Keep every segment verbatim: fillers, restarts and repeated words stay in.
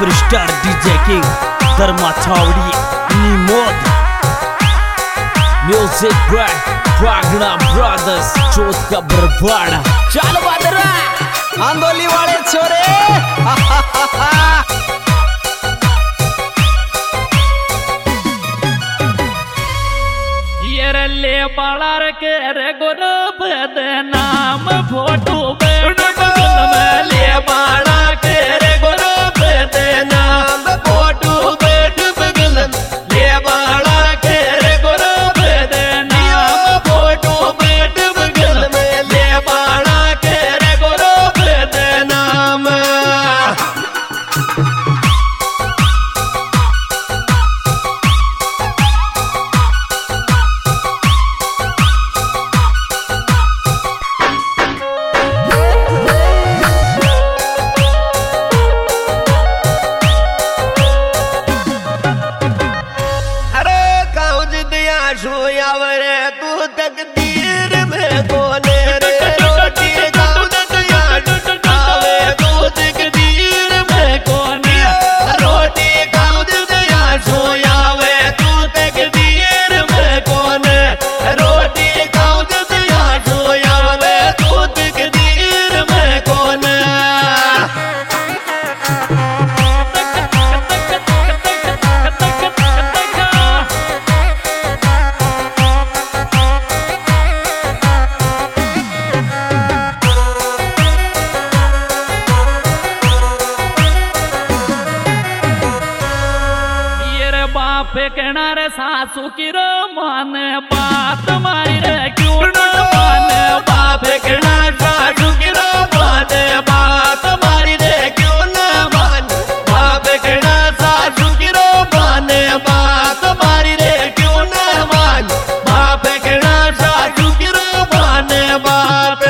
Superstar DJ king Dharma छावड़ी निमोद music by Pragna brothers Chauth ka Barwara. चल बदरा आंदोली वाले छोरे ये ले बालर के रे गुरु बदनाम फोटो बैठ बगल में ले बाला के रे गुरु बदनाम फोटो बैठ बगल में ले बाला के रे गुरु बदनाम फोटो बैठ बगल में ले बाला के रे गुरु बदनाम। तू तकदीर में कोने रे रोटी दाऊद याद आवे तू तकदीर में कोने रोटी दाऊद याद सोयावे तू तकदीर में कोने रोटी दाऊद याद सोयावे तू तकदीर में कोने। फेंकना रे सासू की रो मान बात मारी रे क्यों न मान बाप फेंकना सासू की रो मान बात मारी रे क्यों न मान बाप फेंकना सासू की रो मान बात मारी रे क्यों न मान बाप फेंकना सासू की रो मान बाप।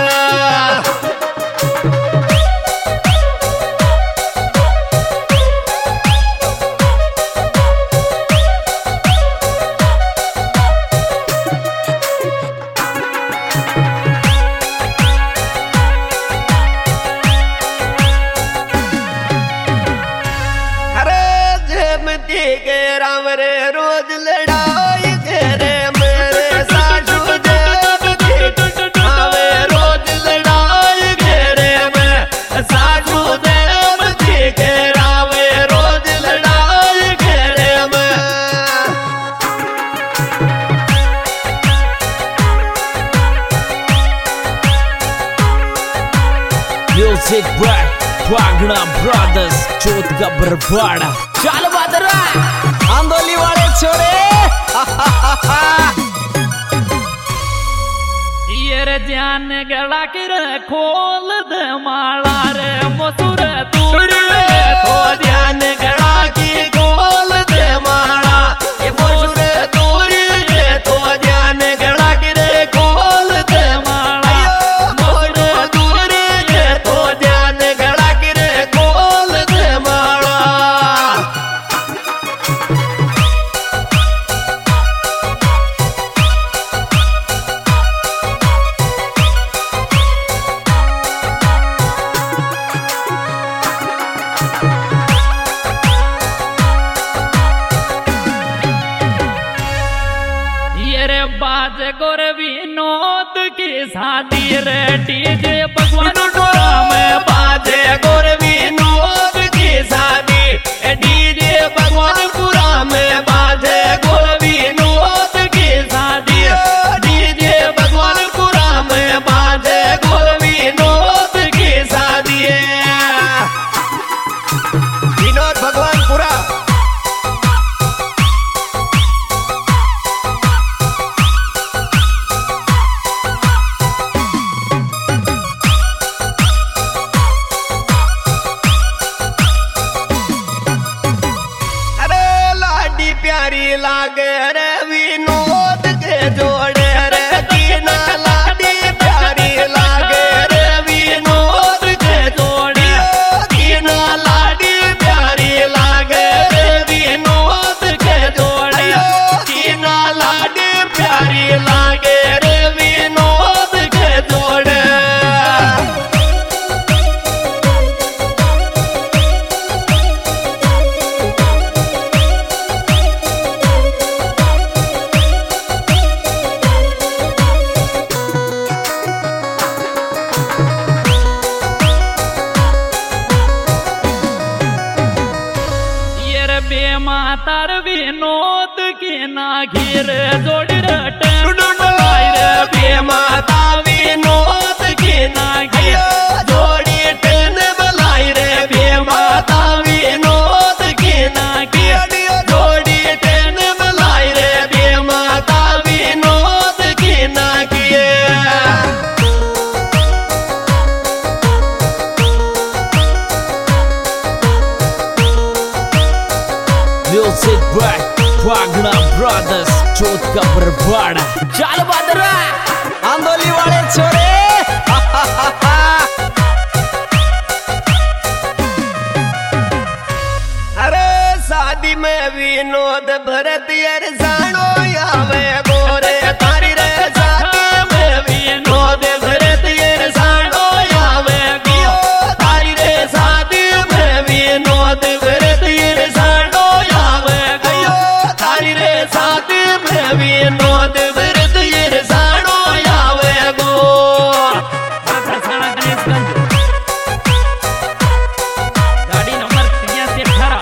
के राम रे रोज लड़ाई करे मेरे सासू देव आवे रोज लड़ाई करे मैं सासू देव के रावे रोज लड़ाई करे मैं। Music by Pragna brothers Chauth ka Barwara. चल बदरा आंदोली वाले छोरे ये रे जान गला की रे खोल दे माला रे मसुर दूर तो ध्यान गड़ा की खोल दे माला ये मसुर दूर ये तो ध्यान गड़ा की रे खोल दे माला मसुर दूर ये तो ध्यान गड़ा की रे खोल दे माला। बाज गोर विनोद की शादी रे डीजे भगवान टोरा में बाजे गोर विनोद की शादी डीजे भगवानपुरा में बाजे गोर विनोद की शादी डीजे भगवानपुरा में बाजे गोर विनोद की शादी विनोद भगवानपुरा। खीर जोड़ी रटन मलाई रे बे माता विनोद की नागी जोड़ी टेन मलाई रे बे माता विनोद की नागी जोड़ी टेन मलाई रे बे माता विनोद की Nagi Music by Wagner Brothers चोट का बरवाड़ा चल बदरा आंदोली वाले छोरे अरे शादी में विनोद भरत यार सानो आवे गोरे तारी रे शादी में विनोद भरत यार सानो आवे गो तारी रे शादी में विनोद भरत यार सानो आवे गो तारी रे शादी में विनोद भरत यार सानो आवे गो गाड़ी नंबर तिरासी अठारह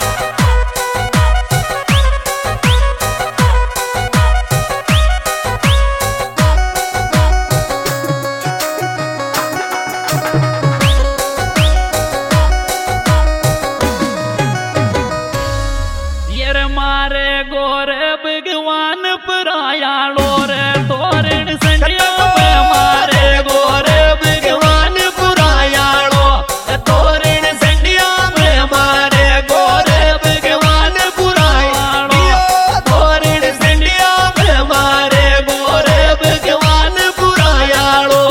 मारे गोरे भगवान परायालो रे तोरण संडिया मारे गोरे भगवान पुरायालो तोरण संडिया में मारे गोरे भगवान पुरायालो तोरण संडिया में मारे गोरे भगवान पुरायालो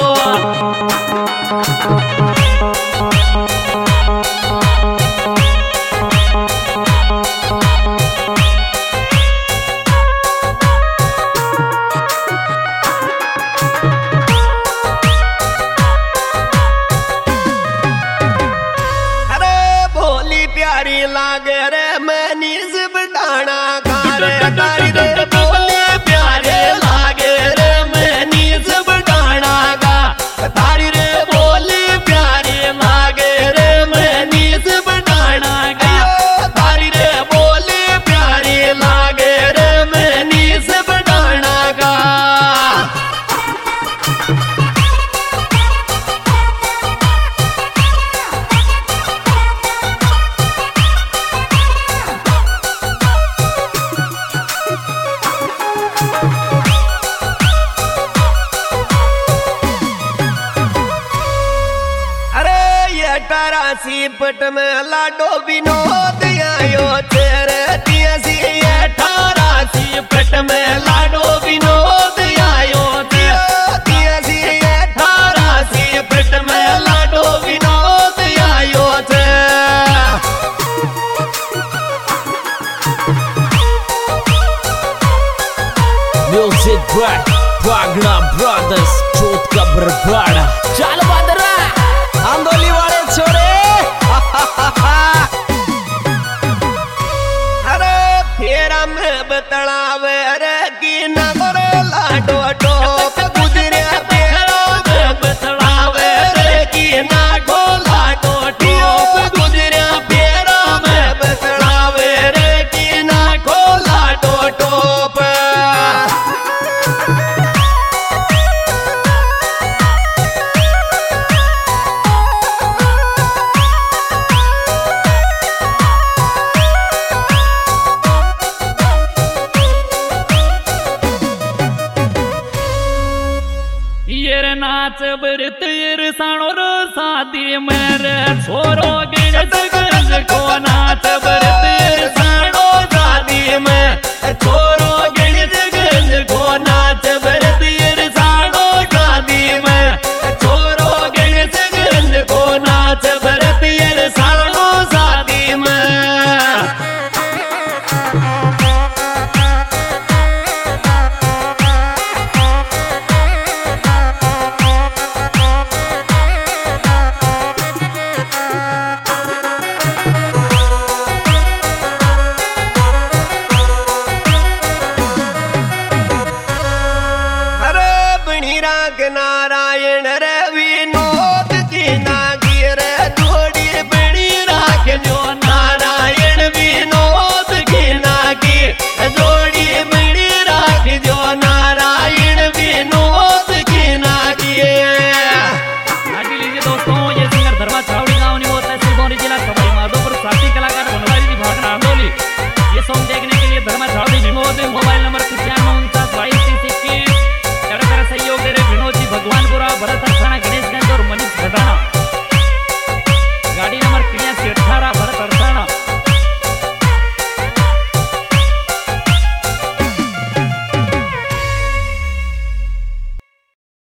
प्यारी लागे रे मैनी से बटाना कारे तारी रे बोले प्यारे लागे रे मैनी से बटाना का तारी रे बोले प्यारी लागे रे मैनी से बटाना का तारी रे बोले प्यारी लागे रे मैनी से बटाना का अठारासी पट में लाडो विनोद आयो तेरे तियासी अठारासी पट में लाडो विनोद आयो तियासी अठारासी पट में लाडो विनोद आयो थे Music by Wagner Brothers चोट का बरवाड़ा चल बदरा आंदोली वाले छोरे अरे फेरा में बतलावे रे की नगर लाडो टोप गुजरे फेरा में बतलावे रे की नागो लाडो टोप गुजरे फेरा में बतलावे रे की नागो लाडो टोप नाच बरत यर साणो रो शादी मेरे छोरो गिरज गंज को नाच बरत यर साणो शादी में छोरो